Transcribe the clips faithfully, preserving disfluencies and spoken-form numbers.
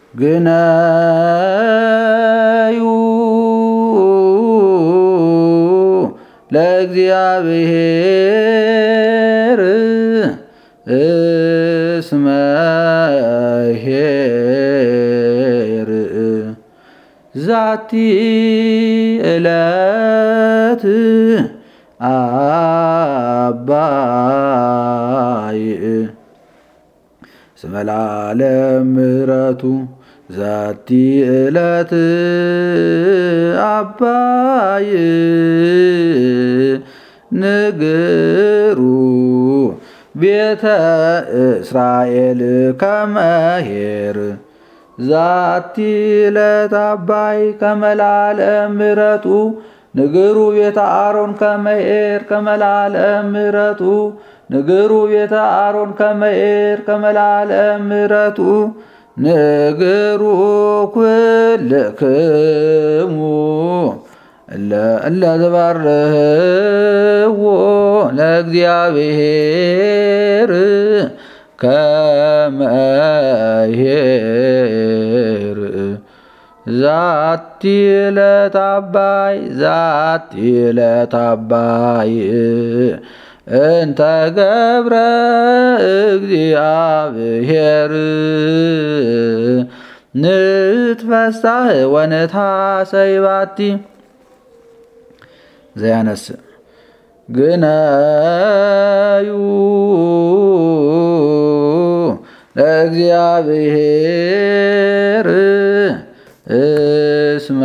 ግነዩ ለእግዚአብሔር እስመ ኄር ዛቲ ዕለት አባይ እስመ ለዓለም ምሕረቱ ዛቲ ዕለት አባይ ንግሩ ቤተ እስራኤል ከመ ኄር ዛቲ ዕለት አባይ ከመ ለዓለም ምሕረቱ ንግሩ ቤተ አሮን ከመ ኄር ከመ ለዓለም ምሕረቱ ንግሩ ቤተ አሮን ከመ ኄር ከመ ለዓለም ምሕረቱ ንግሩ ኩልክሙ እለ ትባርህዎ ለእግዚአብሔር ከመ ኄር ዛቲ ዕለት አባይ ዛቲ ዕለት አባይ እንተ ገብረ እግዚአብሔር ንትፈሳህ ወንትሐሰይ ባቲ ዘያነስእ ግነዩ ለእግዚአብሔር እስመ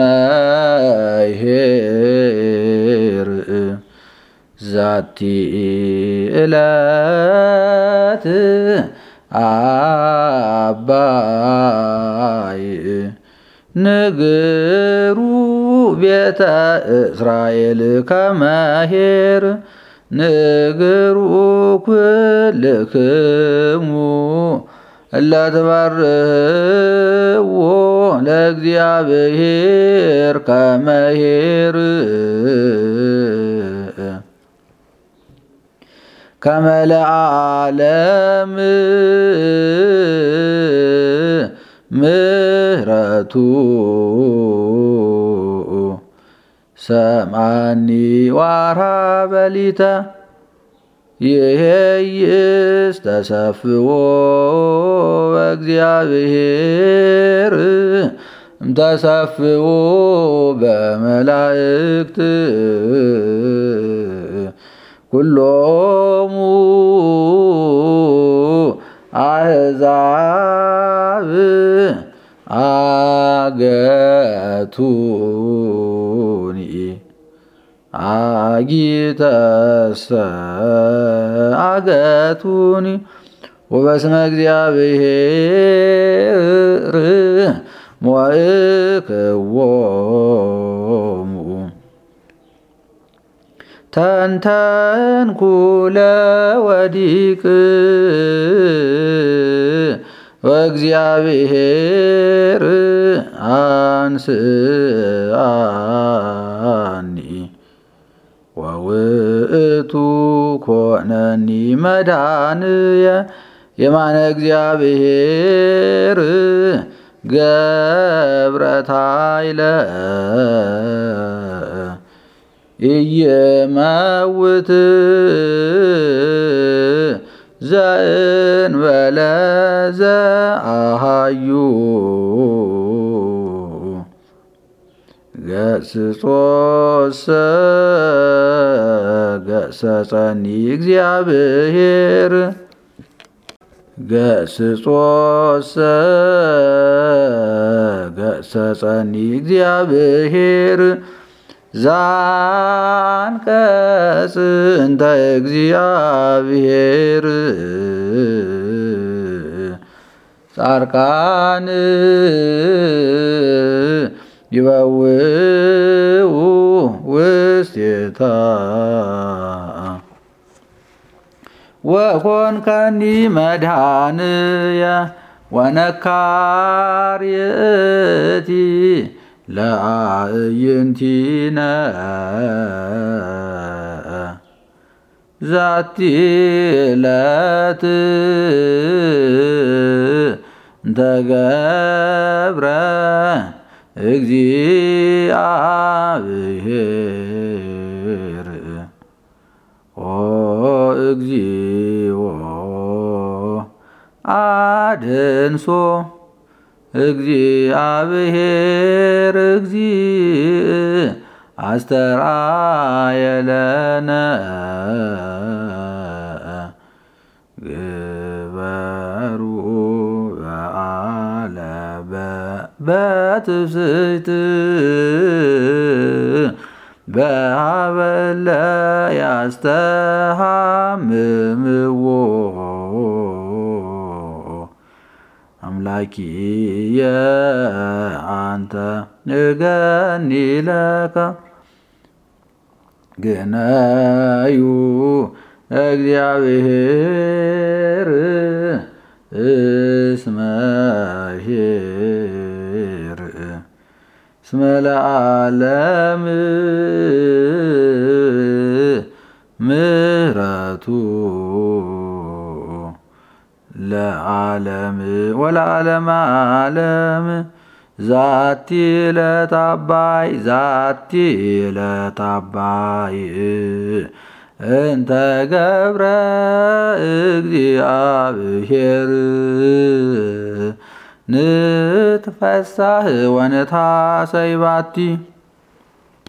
ኄር ዛቲ ዕለት አባይ ንግሩ ቤተ እስራኤል ከመ ኄር ንግሩ ኩልክሙ እለ ትባርህዎ ለእግዚአብሔር ከመ ኄር ከመ ለዓለም ምሕረቱ ሰምዓኒ ወዐርኀ በሊተ ይሄይስ ተሰፍዎ በእግዚአብሔር እምተሰፍዎ በመላእክት ኩሎሙ አሕዛብ አገቱኒ አጊተሰ አገቱኒ ወበስመ እግዚአብሔር ሞእክዎሙ ተንተንኩ ለወዲቅ ወእግዚአብሔር አንስአኒ ወውእቱ ኮነኒ መድኃኒየ የማነ እግዚአብሔር ገብረት ኃይለ ኢይመውት ዘእንበለ ዘአሃዩ ገስጾሰ ገሰጸኒ እግዚአብሔር ገስጾሰ ገሰጸኒ እግዚአብሔር ዛንቀጽ እንተ እግዚአብሔር ጻርቃን ይበውኡ ውስቴታ ወኮንከኒ መድኃኒየ ወነካር ይእቲ ለአዕይንቲነ ዛቲ ዕለት እንተገብረ እግዚአብሔር ኦ እግዚኦ አድንሶ እግዚአብሔር እግዚእ አስተርአየለነ ግበሩ በዓለ በትፍስሕት በሀበለ ያስተሃምምዎ አምላኪየ አንተ ንገኒ ለከ ግነዩ እግዚአብሔር እስመ ኄር እስመ ለዓለም ምሕረቱ ለዓለም ወለዓለመ ዓለም ዛቲ ለታባይ ዛቲ ለታባይ እንተ ገብረ እግዚአብሔር ንትፈሳህ ወንታሰይ ባቲ